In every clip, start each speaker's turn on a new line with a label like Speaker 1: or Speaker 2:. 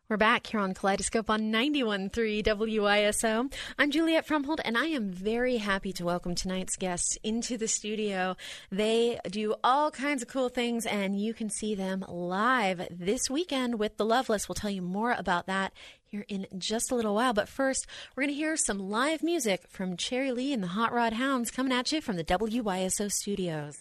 Speaker 1: We're back here on Kaleidoscope on 91.3 WISO. I'm Juliet Frumhold, and I am very happy to welcome tonight's guests into the studio. They do all kinds of cool things, and you can see them live this weekend with The Loveless. We'll tell you more about that here in just a little while. But first, we're going to hear some live music from Cherry Lee and the Hot Rod Hounds coming at you from the WISO studios.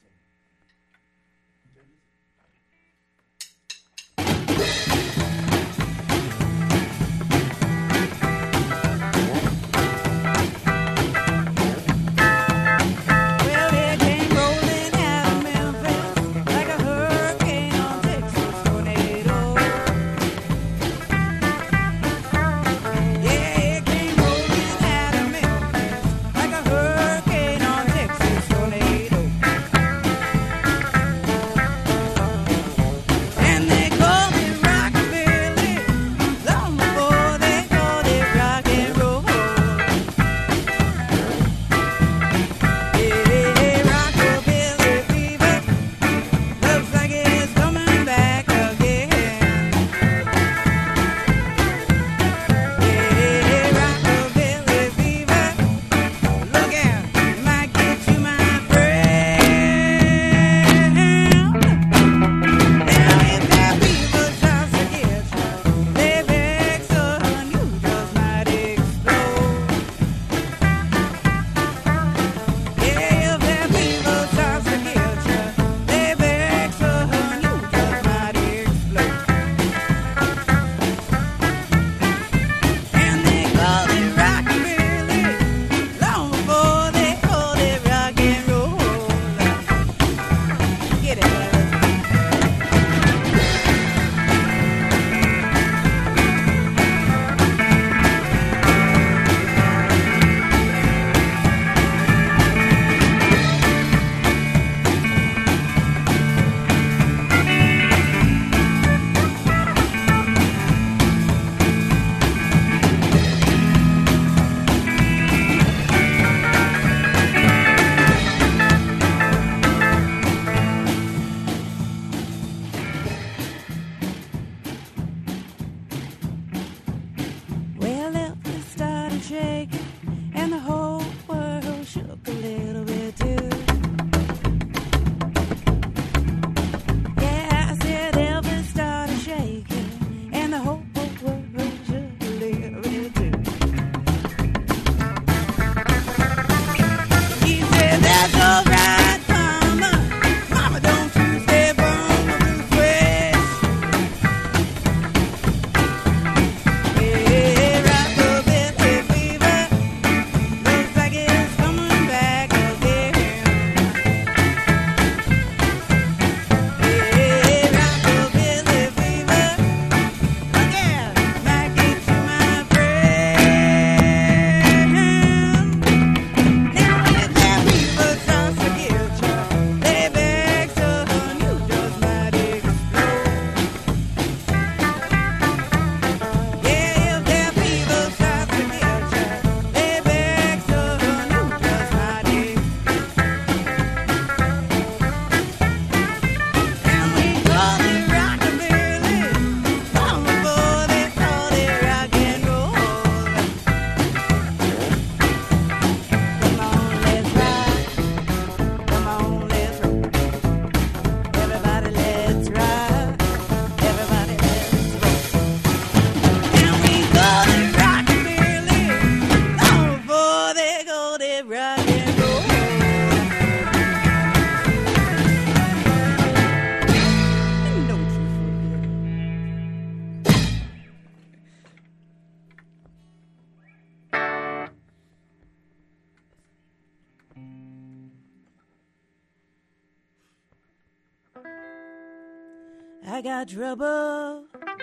Speaker 2: I got trouble.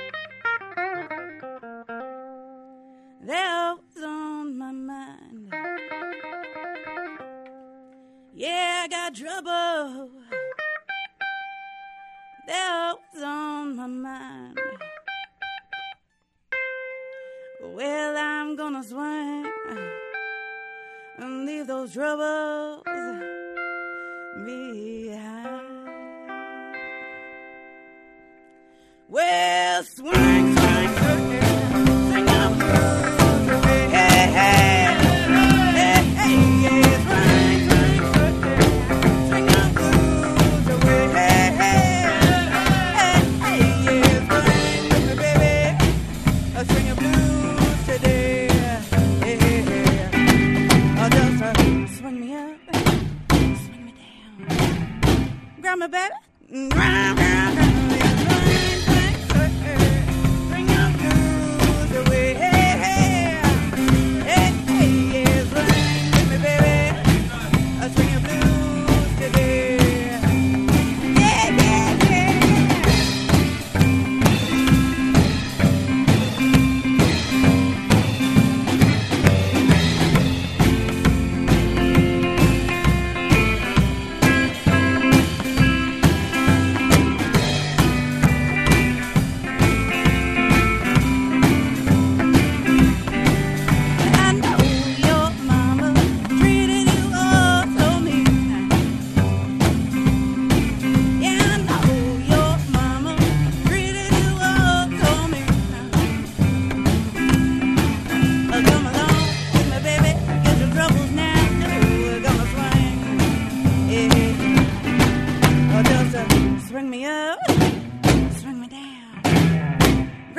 Speaker 2: They're always on my mind. Yeah, I got trouble. They're always on my mind. Well, I'm gonna swing and leave those troubles behind. Well, swing, swing.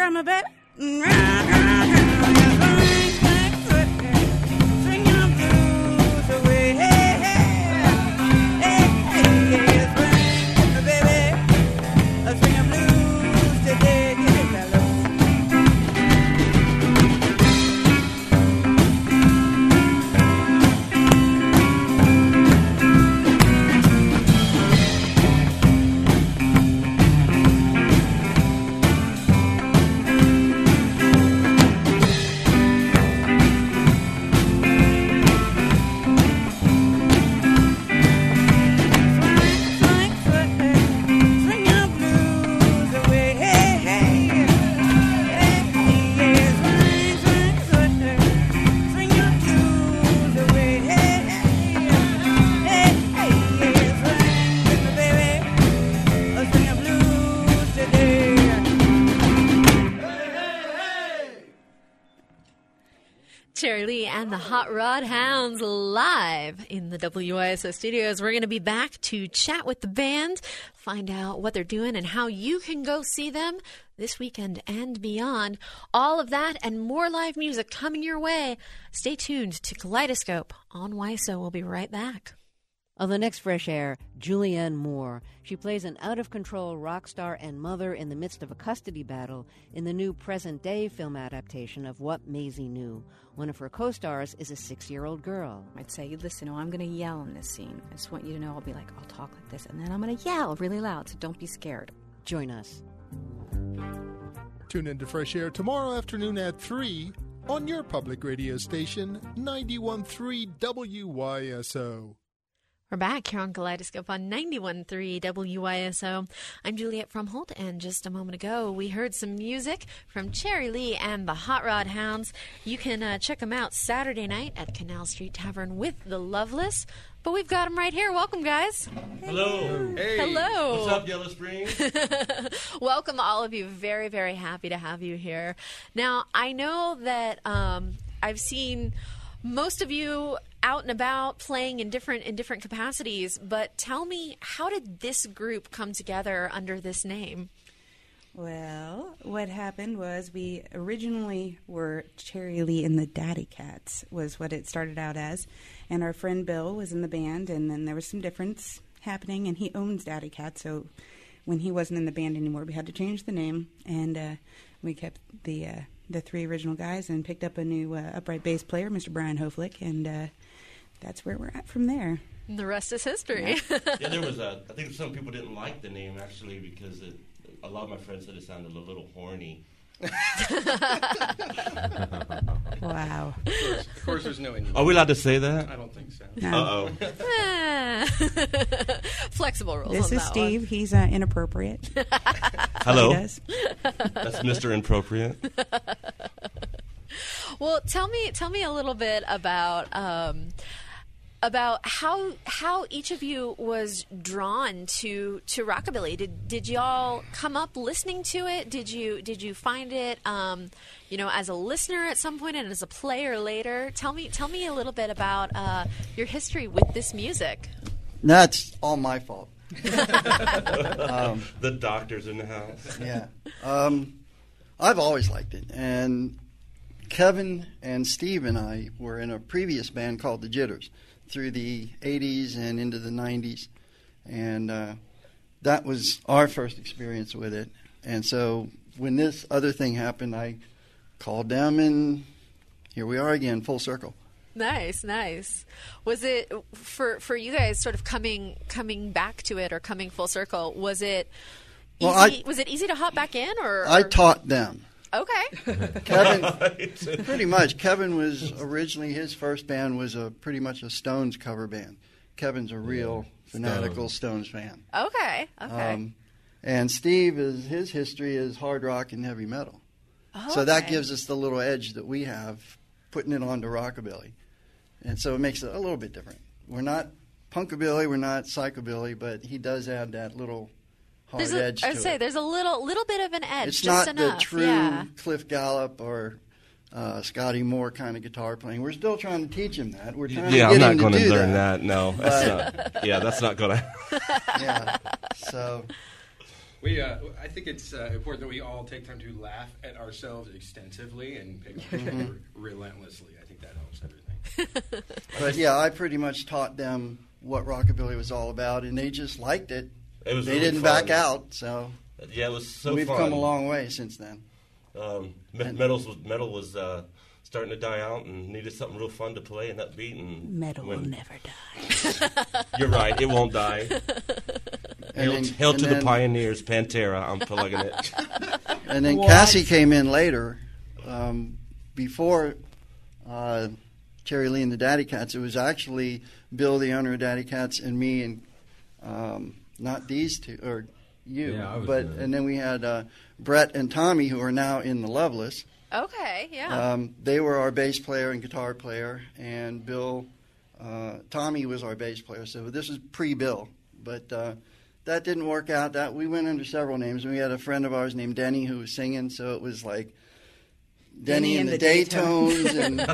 Speaker 2: round my baby. Round, round, round. Swing your blues away. Hey, hey, hey, hey, swing my baby. Swing your blues today. Get it, fellas.
Speaker 1: Cherry Lee and the Hot Rod Hounds live in the WISO studios. We're going to be back to chat with the band, find out what they're doing and how you can go see them this weekend and beyond. All of that and more live music coming your way. Stay tuned to Kaleidoscope on WISO. We'll be right back.
Speaker 3: On the next Fresh Air, Julianne Moore. She plays an out-of-control rock star and mother in the midst of a custody battle in the new present-day film adaptation of What Maisie Knew. One of her co-stars is a 6-year-old girl.
Speaker 4: I'd say, listen, I'm going to yell in this scene. I just want you to know I'll be like, I'll talk like this, and then I'm going to yell really loud, so don't be scared.
Speaker 3: Join us.
Speaker 5: Tune in to Fresh Air tomorrow afternoon at 3 on your public radio station, 91.3 WYSO.
Speaker 1: We're back here on Kaleidoscope on 91.3 WYSO. I'm Juliet Fromhold, and just a moment ago, we heard some music from Cherry Lee and the Hot Rod Hounds. You can check them out Saturday night at Canal Street Tavern with the Loveless. But we've got them right here. Welcome, guys.
Speaker 6: Hello.
Speaker 1: Hey. Hello.
Speaker 6: What's up, Yellow Springs?
Speaker 1: Welcome, all of you. Very, very happy to have you here. Now, I know that I've seen most of you out and about playing in different capacities, but tell me, how did this group come together under this name?
Speaker 2: Well, what happened was we originally were Cherry Lee and the Daddy Cats was what it started out as, and our friend Bill was in the band, and then there was some difference happening, and he owns Daddy Cats, so when he wasn't in the band anymore, we had to change the name, and we kept the three original guys and picked up a new upright bass player, Mr. Brian Hoflick, and that's where we're at from there.
Speaker 1: The rest is history.
Speaker 6: Yeah, there was I think some people didn't like the name, actually, because a lot of my friends said it sounded a little horny.
Speaker 2: Wow.
Speaker 7: Of course there's no innuendo.
Speaker 6: Are we allowed to say that?
Speaker 7: I don't think so.
Speaker 2: No.
Speaker 6: Uh-oh.
Speaker 1: Flexible rules.
Speaker 2: This
Speaker 1: on
Speaker 2: is
Speaker 1: that
Speaker 2: Steve.
Speaker 1: One.
Speaker 2: He's inappropriate.
Speaker 6: Hello.
Speaker 2: He does.
Speaker 6: That's Mr. Inappropriate.
Speaker 1: Well, tell me a little bit about how each of you was drawn to rockabilly. Did y'all come up listening to it? Did you find it as a listener at some point and as a player later? Tell me a little bit about your history with this music.
Speaker 8: That's all my fault.
Speaker 6: The doctor's in the house.
Speaker 8: Yeah. I've always liked it. And Kevin and Steve and I were in a previous band called the Jitters through the 80s and into the 90s. And that was our first experience with it. And so when this other thing happened, I called them, and here we are again, full circle.
Speaker 1: Nice. Was it for you guys sort of coming back to it or coming full circle? Was it easy? Was it easy to hop back in, or
Speaker 8: I taught them.
Speaker 1: Okay.
Speaker 8: Kevin, pretty much. Kevin was originally, his first band was pretty much a Stones cover band. Kevin's a real fanatical Stones fan.
Speaker 1: Okay.
Speaker 8: And Steve, his history is hard rock and heavy metal.
Speaker 1: Okay.
Speaker 8: So that gives us the little edge that we have, putting it onto rockabilly. And so it makes it a little bit different. We're not punkabilly, we're not psychobilly, but he does add that little hard edge to it.
Speaker 1: There's a little bit of an edge.
Speaker 8: It's
Speaker 1: just
Speaker 8: not
Speaker 1: enough.
Speaker 8: the true
Speaker 1: yeah.
Speaker 8: Cliff Gallup or Scotty Moore kind of guitar playing. We're still trying to teach him that. We're trying to get
Speaker 6: I'm not
Speaker 8: him
Speaker 6: going
Speaker 8: to
Speaker 6: to
Speaker 8: do
Speaker 6: learn that. No, that's not. Yeah, that's not going to.
Speaker 8: Yeah. So
Speaker 7: I think it's important that we all take time to laugh at ourselves extensively and pick on each other relentlessly. I think that helps everything.
Speaker 8: But yeah, I pretty much taught them what rockabilly was all about, and they just liked it.
Speaker 6: It was
Speaker 8: they
Speaker 6: really
Speaker 8: didn't
Speaker 6: fun.
Speaker 8: back out, so
Speaker 6: Yeah, it was so
Speaker 8: we've
Speaker 6: fun.
Speaker 8: come a long way since then.
Speaker 6: Metal was starting to die out and needed something real fun to play and upbeat. And
Speaker 2: Metal will never die.
Speaker 6: You're right, it won't die. Hail to the
Speaker 8: then-
Speaker 6: pioneers, Pantera. I'm plugging it.
Speaker 8: And then Cassie came in later, before Cherry Lee and the Daddy Cats. It was actually Bill, the owner of Daddy Cats, and me, and not these two or you,
Speaker 9: Yeah, I was
Speaker 8: but
Speaker 9: there.
Speaker 8: and then we had Brett and Tommy, who are now in the Loveless.
Speaker 1: Okay, yeah.
Speaker 8: They were our bass player and guitar player, and Tommy was our bass player. So this is pre-Bill, but that didn't work out. That we went under several names. We had a friend of ours named Denny who was singing, so it was like Denny and the Daytones,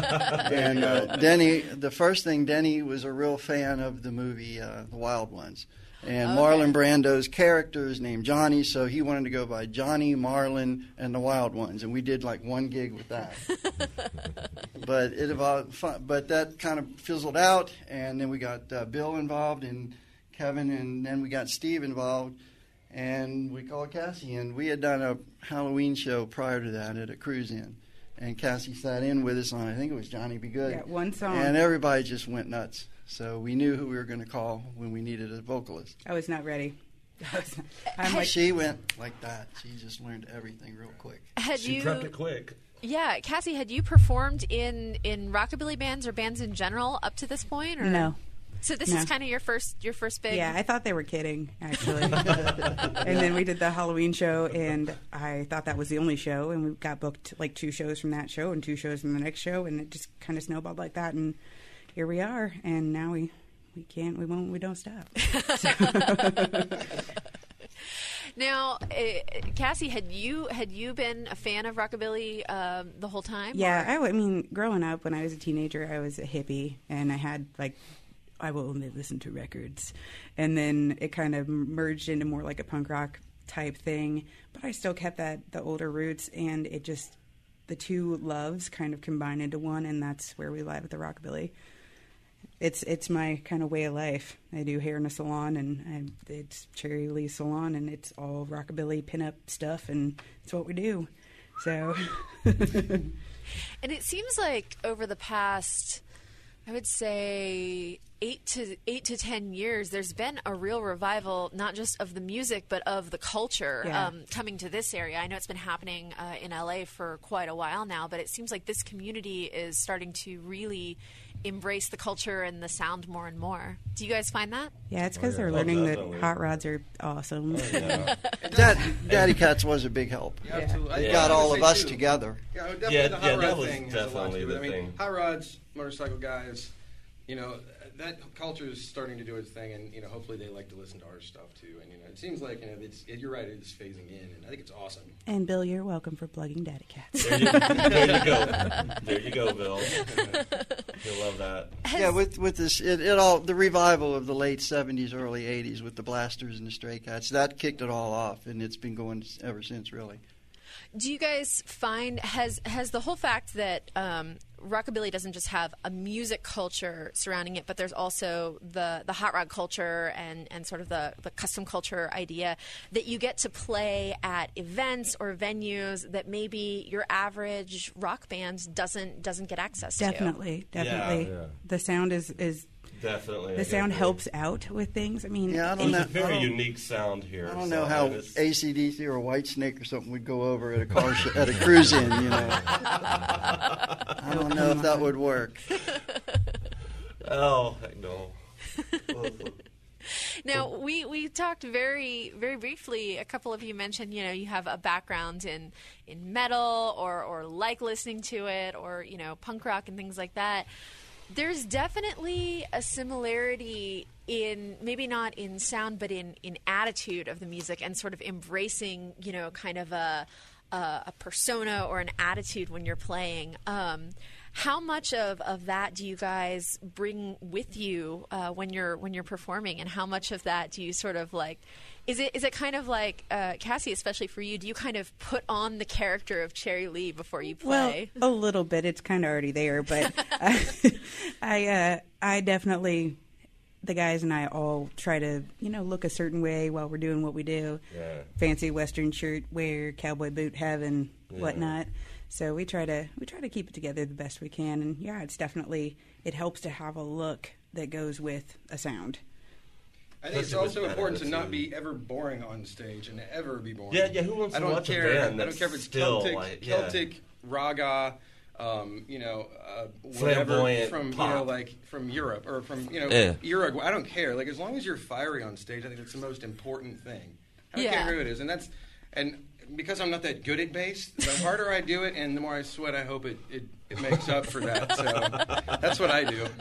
Speaker 8: and Denny. The first thing, Denny was a real fan of the movie The Wild Ones. And Marlon Brando's character is named Johnny, so he wanted to go by Johnny, Marlon, and the Wild Ones, and we did like one gig with that. But it evolved, but that kind of fizzled out, and then we got Bill involved and Kevin, and then we got Steve involved, and we called Cassie, and we had done a Halloween show prior to that at a cruise in, and Cassie sat in with us on, I think it was Johnny Be Good.
Speaker 2: Yeah, one song.
Speaker 8: And everybody just went nuts. So we knew who we were going to call when we needed a vocalist.
Speaker 2: I was not ready.
Speaker 8: She went like that. She just learned everything real quick.
Speaker 6: She prepped it quick.
Speaker 1: Yeah, Cassie, had you performed in rockabilly bands or bands in general up to this point? Or?
Speaker 2: No.
Speaker 1: So this is kind of your first big.
Speaker 2: Yeah, I thought they were kidding, actually. And then we did the Halloween show, and I thought that was the only show, and we got booked like 2 shows from that show and 2 shows from the next show, and it just kind of snowballed like that, and here we are, and now we don't stop.
Speaker 1: Now, Cassie, had you been a fan of rockabilly the whole time?
Speaker 2: Yeah, I mean, growing up when I was a teenager, I was a hippie, and I had I will only listen to records, and then it kind of merged into more like a punk rock type thing. But I still kept the older roots, and it just the two loves kind of combined into one, and that's where we lie with the rockabilly. It's my kind of way of life. I do hair in a salon, and it's Cherry Lee Salon, and it's all rockabilly pinup stuff, and it's what we do. So,
Speaker 1: and it seems like over the past, I would say 8 to 10 years, there's been a real revival, not just of the music, but of the culture coming to this area. I know it's been happening in LA for quite a while now, but it seems like this community is starting to really embrace the culture and the sound more and more. Do you guys find that?
Speaker 2: Yeah, it's because they're learning that hot rods are awesome.
Speaker 8: Daddy Cats was a big help.
Speaker 7: Yeah, absolutely.
Speaker 8: It got all of us together.
Speaker 7: Yeah, definitely the hot rod
Speaker 6: that was
Speaker 7: thing has a lot
Speaker 6: definitely
Speaker 7: to do with it.
Speaker 6: the
Speaker 7: I mean,
Speaker 6: thing.
Speaker 7: hot rods, motorcycle guys, that culture is starting to do its thing, and hopefully they like to listen to our stuff too. And it seems like you're right, it's phasing in, and I think it's awesome.
Speaker 2: And Bill, you're welcome for plugging Daddy Cats.
Speaker 6: There you go. There you go, Bill. You'll love that.
Speaker 8: Yeah, with this, it all the revival of the late '70s, early '80s with the Blasters and the Stray Cats that kicked it all off, and it's been going ever since, really.
Speaker 1: Do you guys find has the whole fact that rockabilly doesn't just have a music culture surrounding it, but there's also the hot rod culture and sort of the custom culture idea that you get to play at events or venues that maybe your average rock band doesn't get access to?
Speaker 2: Definitely.
Speaker 6: Yeah.
Speaker 2: The sound is
Speaker 6: Definitely.
Speaker 2: the sound helps out with things. I mean,
Speaker 8: Yeah, I don't
Speaker 6: It's
Speaker 8: know.
Speaker 6: a very unique sound here.
Speaker 8: I don't
Speaker 6: so
Speaker 8: know how
Speaker 6: it's-
Speaker 8: AC/DC or Whitesnake or something would go over at a car at a cruise in. I don't know if that would work.
Speaker 6: Oh, heck no.
Speaker 1: Now, we talked very, very briefly, a couple of you mentioned, you have a background in metal or like listening to it or, punk rock and things like that. There's definitely a similarity in, maybe not in sound, but in attitude of the music and sort of embracing, kind of a persona or an attitude when you're playing. How much of that do you guys bring with you when you're performing, and how much of that do you sort of Is it kind of like Cassie, especially for you? Do you kind of put on the character of Cherry Lee before you play?
Speaker 2: Well, a little bit. It's kind of already there, but I definitely. The guys and I all try to, look a certain way while we're doing what we do.
Speaker 6: Yeah.
Speaker 2: Fancy Western shirt wear, cowboy boot heaven, whatnot. So we try to keep it together the best we can. And yeah, it helps to have a look that goes with a sound.
Speaker 7: I think it's also important to not be ever boring on stage and ever be boring.
Speaker 6: Yeah. Who wants to watch a band
Speaker 7: I don't care if it's
Speaker 6: still,
Speaker 7: Celtic, raga, whatever
Speaker 6: flamboyant
Speaker 7: from
Speaker 6: pop.
Speaker 7: from Europe or from Uruguay. I don't care. Like as long as you're fiery on stage, I think that's the most important thing. I don't care who it is, and because I'm not that good at bass, the harder I do it and the more I sweat, I hope it makes up for that. So that's what I do.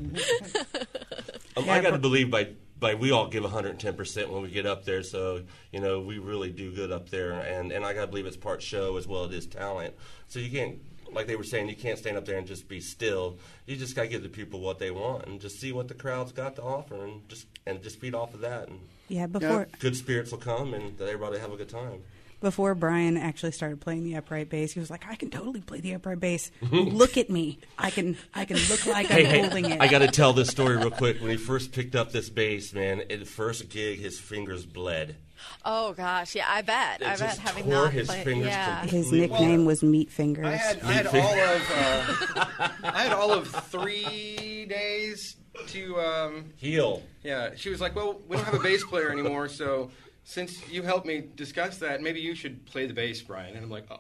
Speaker 6: I got to believe by we all give 110% when we get up there, so we really do good up there, and I got to believe it's part show as well as it is talent. So you can't, like they were saying, you can't stand up there and just be still. You just got to give the people what they want and just see what the crowd's got to offer and just feed off of that. And good spirits will come and everybody have a good time.
Speaker 2: Before Brian actually started playing the upright bass, he was like, "I can totally play the upright bass. Look at me. I can look like I'm holding it."
Speaker 6: I got to tell this story real quick. When he first picked up this bass, man, at the first gig, his fingers bled.
Speaker 1: Oh gosh, yeah, I bet.
Speaker 6: It just
Speaker 1: having
Speaker 6: tore
Speaker 1: not
Speaker 6: his
Speaker 1: played,
Speaker 6: fingers
Speaker 2: His nickname was Meat Fingers.
Speaker 7: I had all of 3 days to
Speaker 6: heal.
Speaker 7: Yeah, she was like, "Well, we don't have a bass player anymore, so since you helped me discuss that, maybe you should play the bass, Brian." And I'm like,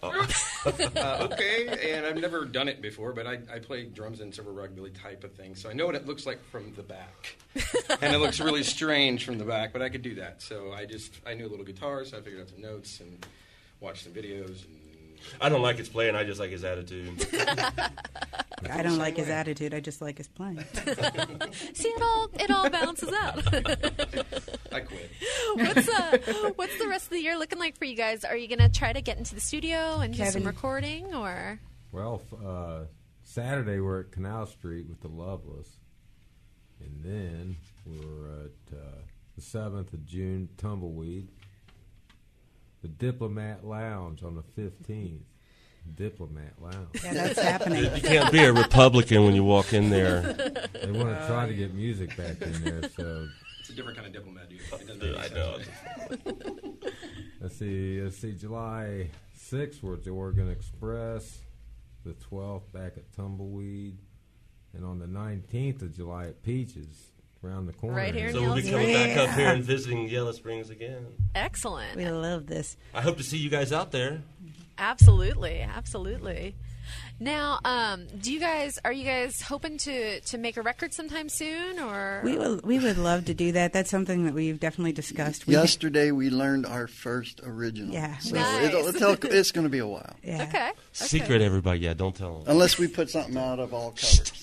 Speaker 7: okay. And I've never done it before, but I play drums and silver rugby type of thing, so I know what it looks like from the back. And it looks really strange from the back, but I could do that. So I knew a little guitar, so I figured out some notes and watched some videos. And
Speaker 6: I don't like his playing, I just like his attitude.
Speaker 2: I don't like his attitude, I just like his playing.
Speaker 1: See, it all balances out.
Speaker 7: I quit.
Speaker 1: What's the rest of the year looking like for you guys? Are you going to try to get into the studio and do some recording, or?
Speaker 9: Well, Saturday we're at Canal Street with the Loveless, and then we're at the 7th of June, Tumbleweed. The Diplomat Lounge on the 15th. Diplomat Lounge.
Speaker 2: Yeah, that's happening.
Speaker 6: You can't be a Republican when you walk in there.
Speaker 9: They want to try to get music back in there, so.
Speaker 7: It's a different kind of diplomat, dude.
Speaker 6: I know.
Speaker 9: Let's see. July 6th, we're at the Oregon Express. The 12th, back at Tumbleweed. And on the 19th of July at Peaches, around the corner.
Speaker 1: Right here in
Speaker 6: So we'll be
Speaker 1: Yellow
Speaker 6: coming
Speaker 1: Springs.
Speaker 6: back up here and visiting Yellow Springs again.
Speaker 1: Excellent.
Speaker 2: We love this.
Speaker 6: I hope to see you guys out there.
Speaker 1: Absolutely. Now, are you guys hoping to make a record sometime soon, or?
Speaker 2: We would love to do that. That's something that we've definitely discussed.
Speaker 8: Yesterday we learned our first original.
Speaker 2: Yeah.
Speaker 8: So
Speaker 1: Nice.
Speaker 8: it's going to be a while.
Speaker 2: Yeah.
Speaker 1: Okay.
Speaker 6: Secret, everybody. Yeah, don't tell them.
Speaker 8: Unless we put something out of all covers.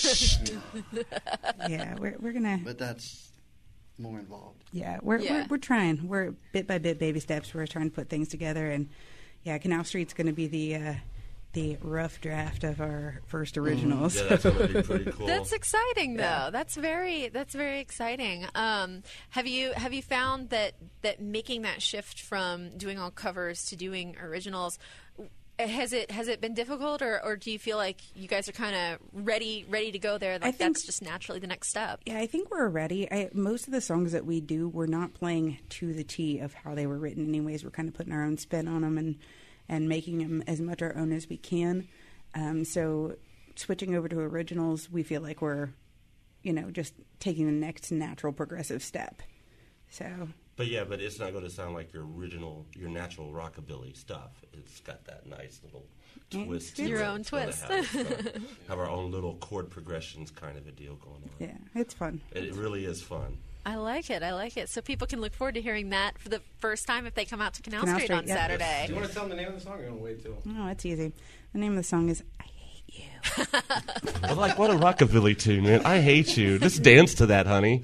Speaker 2: Yeah, we're gonna.
Speaker 8: But that's more involved.
Speaker 2: Yeah, we're trying. We're bit by bit, baby steps. We're trying to put things together, and yeah, Canal Street's going to be the rough draft of our first originals.
Speaker 6: Yeah, that's going to be pretty cool.
Speaker 1: That's exciting, though. Yeah. That's very exciting. Have you found that making that shift from doing all covers to doing originals, has it been difficult, or do you feel like you guys are kind of ready to go there? Like that's just naturally the next step.
Speaker 2: Yeah, I think we're ready. Most of the songs that we do, we're not playing to the T of how they were written. Anyways, we're kind of putting our own spin on them and making them as much our own as we can. So switching over to originals, we feel like we're, just taking the next natural progressive step. So.
Speaker 6: But it's not going to sound like your natural rockabilly stuff. It's got that nice little twist.
Speaker 1: Your own twist.
Speaker 6: Have our own little chord progressions kind of a deal going on.
Speaker 2: Yeah, it's fun.
Speaker 6: It really is fun.
Speaker 1: I like it. So people can look forward to hearing that for the first time if they come out to Canal Street on
Speaker 2: yep.
Speaker 1: Saturday.
Speaker 7: Yes. Do you want to tell them the name of the song, or you want to wait till?
Speaker 2: No, it's easy. The name of the song is I Hate You.
Speaker 6: But what a rockabilly tune, man. I hate you. Just dance to that, honey.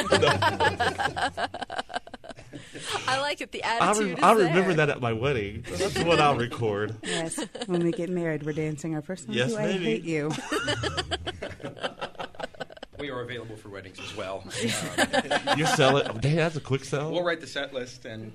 Speaker 1: I like it. The attitude
Speaker 6: I'll
Speaker 1: is
Speaker 6: remember
Speaker 1: there.
Speaker 6: that at my wedding. That's what I'll record.
Speaker 2: Yes, when we get married, we're dancing our first song.
Speaker 6: Yes,
Speaker 2: to
Speaker 6: maybe.
Speaker 2: I Hate You.
Speaker 7: We are available for weddings as well.
Speaker 6: You sell it. Hey, that's a quick sell.
Speaker 7: We'll write the set list and.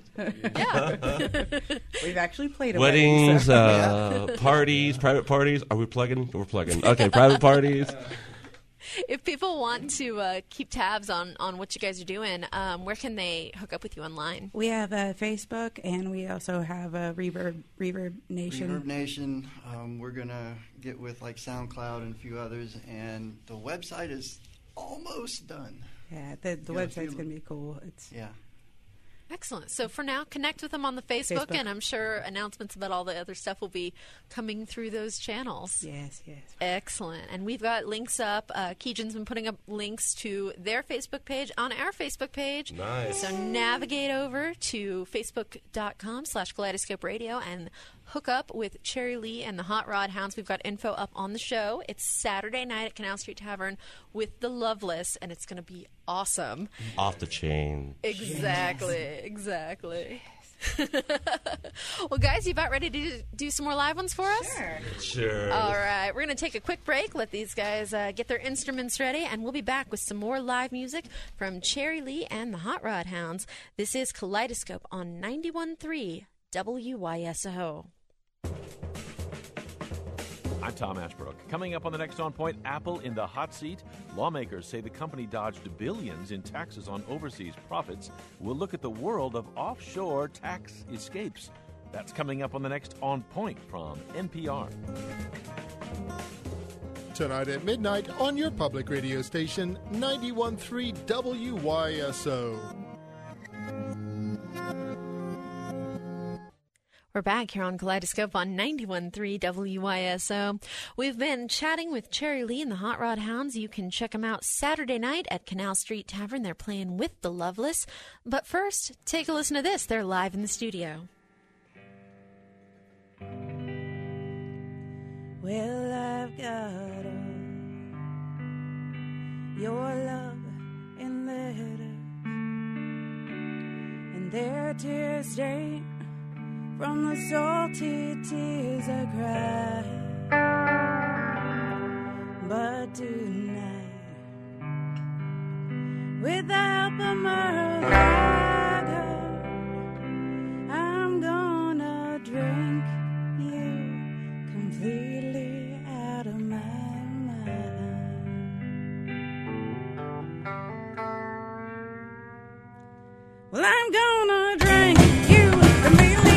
Speaker 2: We've actually played a
Speaker 6: weddings,
Speaker 2: wedding, so.
Speaker 6: parties, private parties. Are we plugging? We're plugging. Okay, private parties.
Speaker 1: If people want to keep tabs on what you guys are doing, where can they hook up with you online?
Speaker 2: We have Facebook, and we also have Reverb Nation.
Speaker 8: Reverb Nation. We're going to get with like SoundCloud and a few others, and the website is almost done.
Speaker 2: Yeah, the website's going to be cool.
Speaker 8: Yeah.
Speaker 1: Excellent. So for now, connect with them on the Facebook, and I'm sure announcements about all the other stuff will be coming through those channels.
Speaker 2: Yes.
Speaker 1: Excellent. And we've got links up. Keejan's been putting up links to their Facebook page on our Facebook page.
Speaker 6: Nice.
Speaker 1: So navigate over to facebook.com/Kaleidoscope Radio and hook up with Cherry Lee and the Hot Rod Hounds. We've got info up on the show. It's Saturday night at Canal Street Tavern with the Loveless, and it's going to be awesome.
Speaker 6: Off the chain.
Speaker 1: Exactly. Well, guys, you about ready to do some more live ones for us?
Speaker 6: Sure.
Speaker 1: All right. We're going to take a quick break, let these guys get their instruments ready, and we'll be back with some more live music from Cherry Lee and the Hot Rod Hounds. This is Kaleidoscope on 91.3 WYSO.
Speaker 10: I'm Tom Ashbrook. Coming up on the next On Point, Apple in the hot seat. Lawmakers say the company dodged billions in taxes on overseas profits. We'll look at the world of offshore tax escapes. That's coming up on the next On Point from NPR.
Speaker 5: Tonight at midnight on your public radio station, 91.3 WYSO.
Speaker 1: We're back here on Kaleidoscope on 91.3 WYSO. We've been chatting with Cherry Lee and the Hot Rod Hounds. You can check them out Saturday night at Canal Street Tavern. They're playing with the Loveless. But first, take a listen to this. They're live in the studio.
Speaker 2: Well, I've got your love in letters, and their tears stained from the salty tears I cried. But tonight, with the help of my God, I'm gonna drink you completely out of my mind. Well, I'm gonna drink you completely.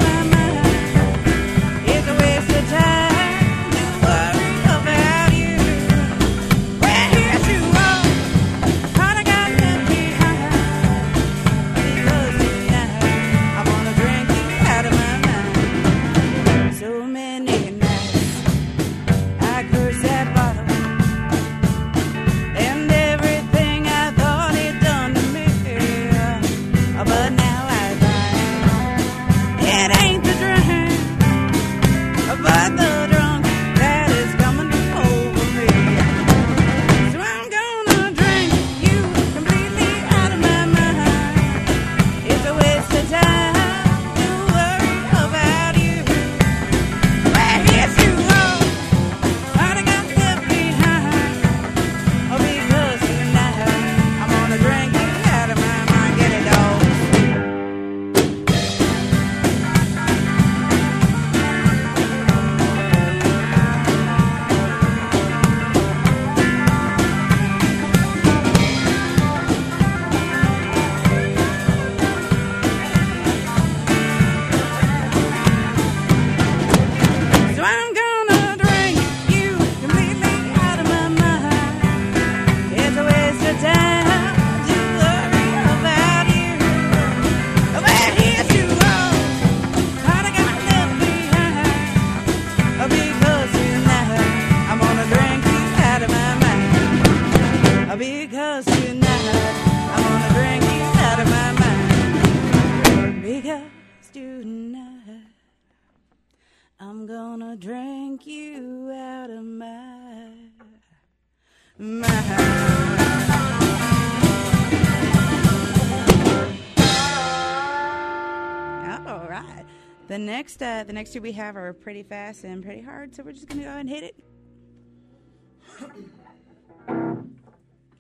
Speaker 2: The next two we have are pretty fast and pretty hard, so we're just going to go ahead and hit it.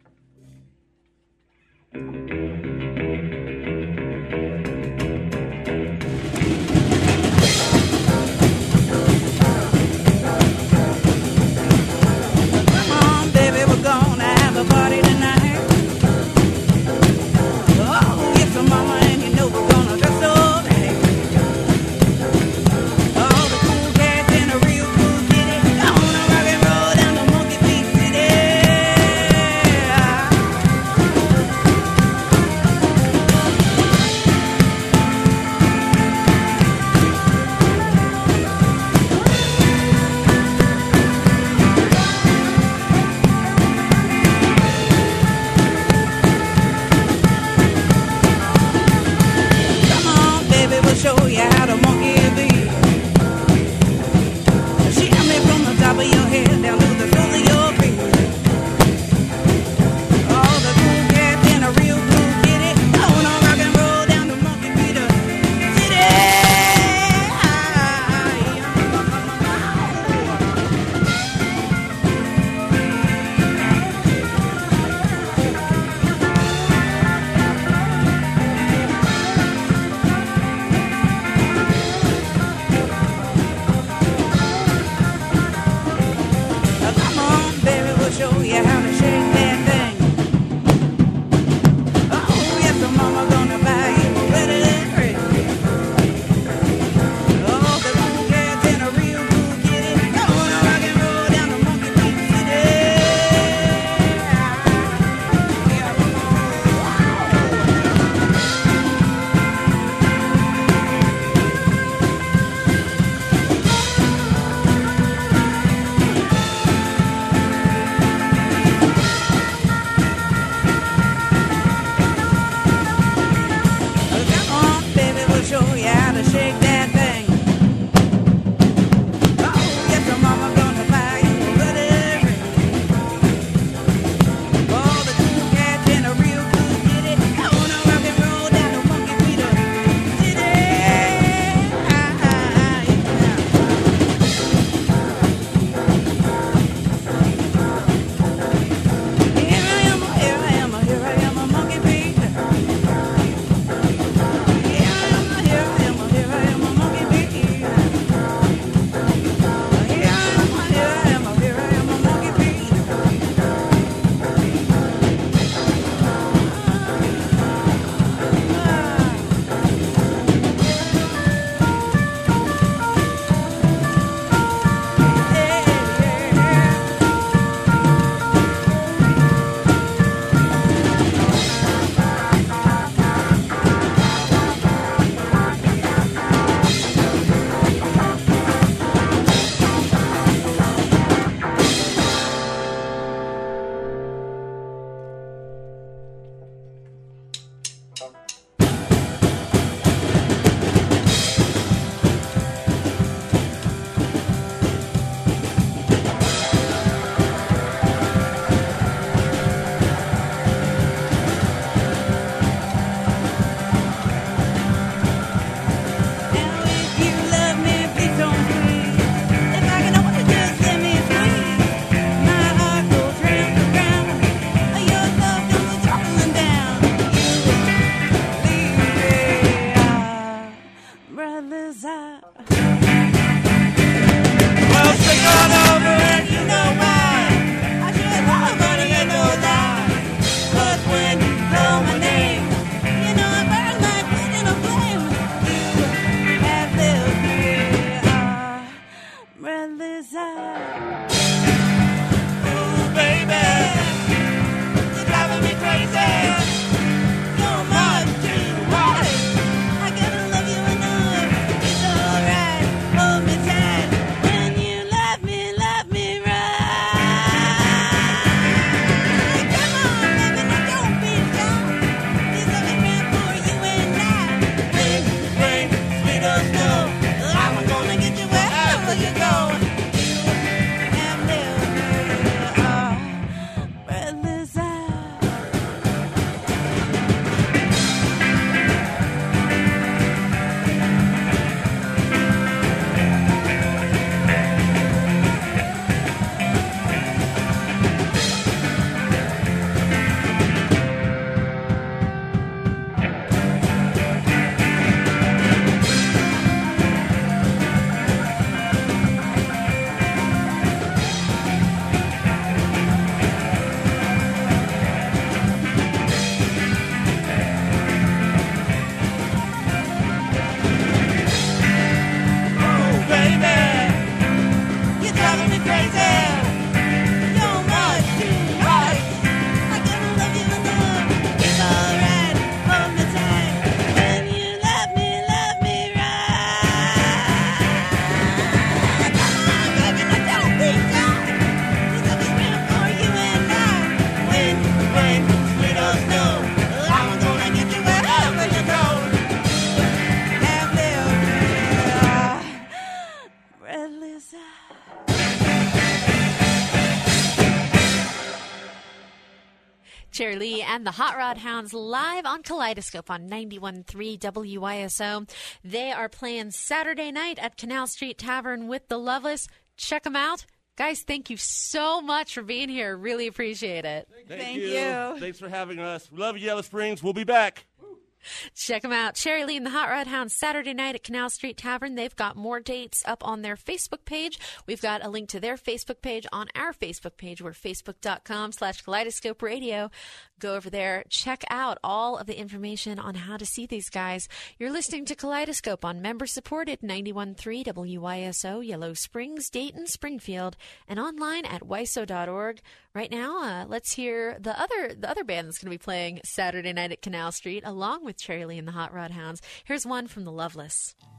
Speaker 1: Cherry Lee and the Hot Rod Hounds live on Kaleidoscope on 91.3 WYSO. They are playing Saturday night at Canal Street Tavern with the Loveless. Check them out. Guys, thank you so much for being here. Really appreciate it.
Speaker 6: Thank you. Thanks for having us. We love you, Yellow Springs. We'll be back.
Speaker 1: Check them out. Cherry Lee and the Hot Rod Hounds, Saturday night at Canal Street Tavern. They've got more dates up on their Facebook page. We've got a link to their Facebook page on our Facebook page. We're facebook.com/Kaleidoscope Radio. Go over there. Check out all of the information on how to see these guys. You're listening to Kaleidoscope on member-supported 91.3 WYSO, Yellow Springs, Dayton, Springfield, and online at wyso.org. Right now, let's hear the other band that's going to be playing Saturday night at Canal Street, along with Cherry Lee and the Hot Rod Hounds. Here's one from the Loveless.